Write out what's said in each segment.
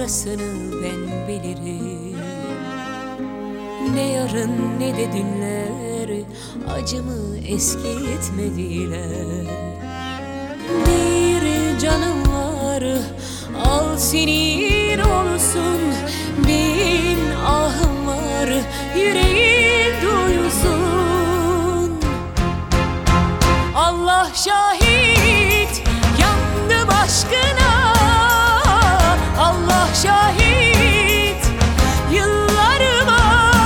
sonrasını ben bilirim. Ne yarın ne de dünler acımı eskitmediler. Bir canım var, al senin olsun. Bin ahım var, yüreğin duysun. Allah şahit, yandım aşkına. Allah şahit, yıllarıma.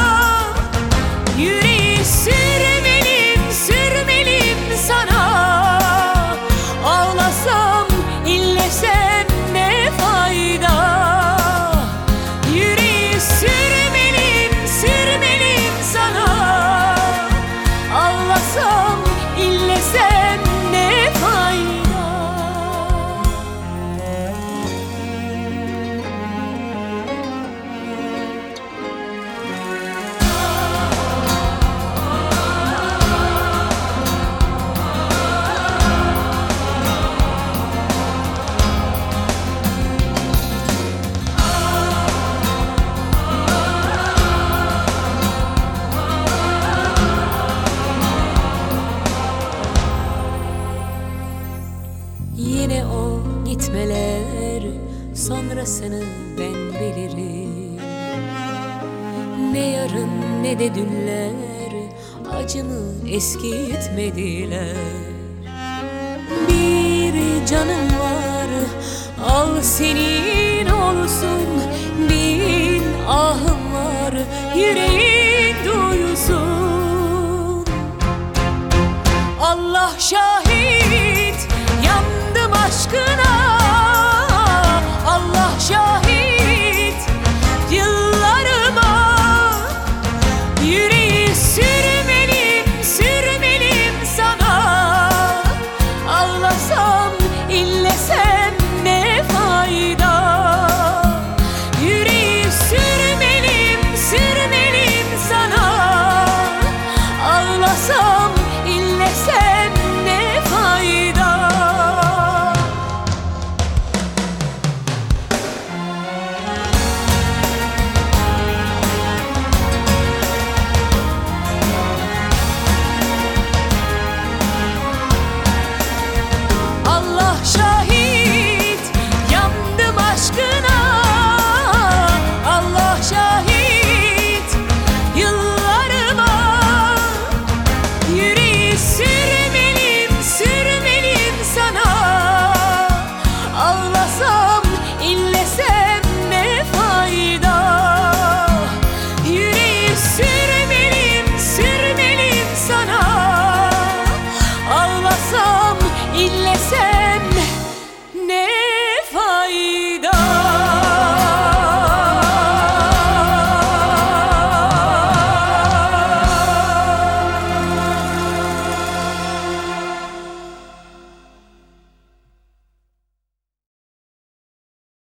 Yüreği sürmelim, sürmelim sana. Ağlasam, inlesem ne fayda. Yüreği sürmelim, sürmelim sana. Ağlasam, inlesem ne fayda. Yine o gitmeler, sonrasını ben bilirim. Ne yarın ne de dünler acımı eskitmediler. Bir canım var, al senin olsun. Bin ahım var, yüreğin duysun. Allah şahit, yandım aşkına. Allah şahit, yıllarıma. Yüreği sürmelim, sürmelim sana. Ağlasam, inlesem ne fayda. Yüreği sürmelim, sürmelim sana. Ağlasam, inlesem